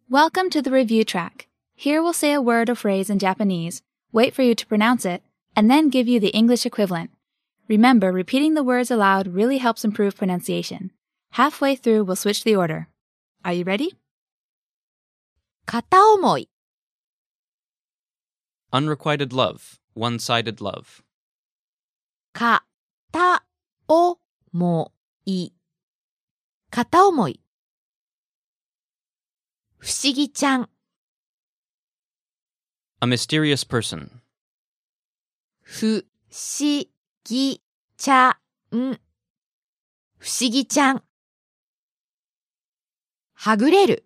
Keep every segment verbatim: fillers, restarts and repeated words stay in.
Welcome to the review track. Here we'll say a word or phrase in Japanese, wait for you to pronounce it, and then give you the English equivalent. Remember, repeating the words aloud really helps improve pronunciation. Halfway through, we'll switch the order. Are you ready? 片思い Unrequited love, one-sided love. 片思い片思い不思議ちゃん A mysterious person. 不思議ちゃん不思議ちゃんはぐれる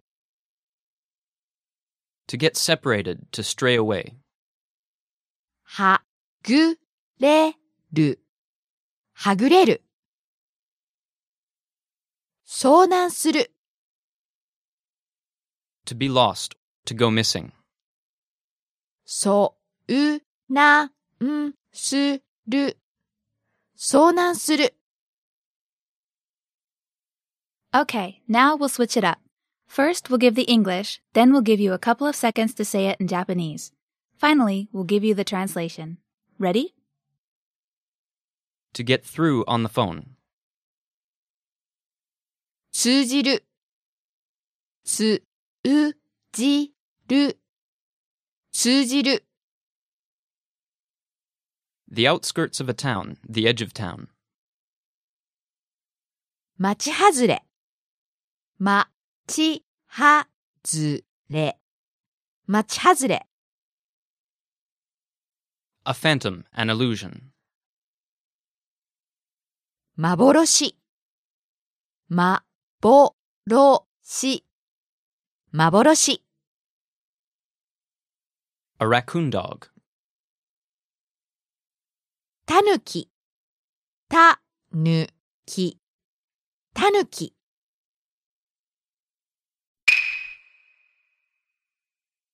To get separated, to stray away. はぐれるはぐれる遭難する To be lost, to go missing. 遭難する遭難する Okay, now we'll switch it up. First, we'll give the English, then we'll give you a couple of seconds to say it in Japanese. Finally, we'll give you the translation. Ready? To get through on the phone. 通じる通じる通じる The outskirts of a town, the edge of town. 町外れ町外れ町外れ A phantom, an illusion. 幻幻幻 A raccoon dog. たぬきたぬきたぬき